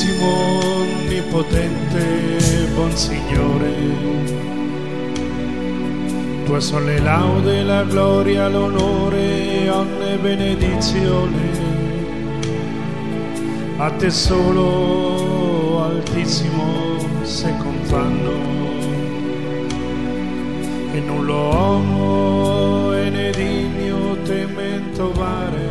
Altissimo, onnipotente, buon Signore, Tua son le laude, la gloria, l'onore, onne benedizione. A Te solo, Altissimo, se confanno, e nullo uomo e ne digno temento vare.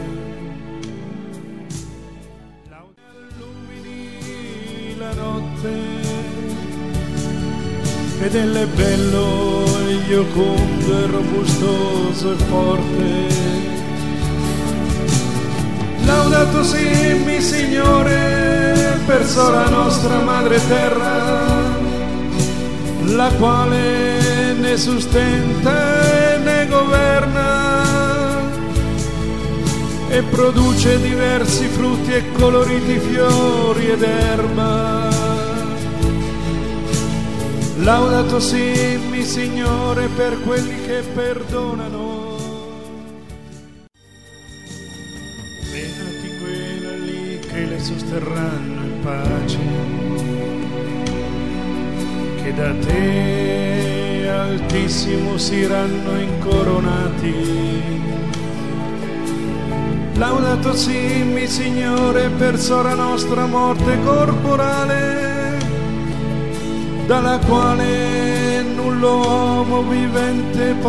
Illumini la notte ed è bello, iocondo e robustoso e forte. Laudato sii, Signore, per sola nostra madre terra, la quale ne sustenta e ne governa e produce diversi frutti e coloriti fiori ed erba. Laudato sii, Signore, per quelli che perdonano. Beati quelli che le sosterranno in pace, che da Te, Altissimo, saranno incoronati. Laudato sii, Signore, per sola nostra morte corporale, dalla quale nullo uomo vivente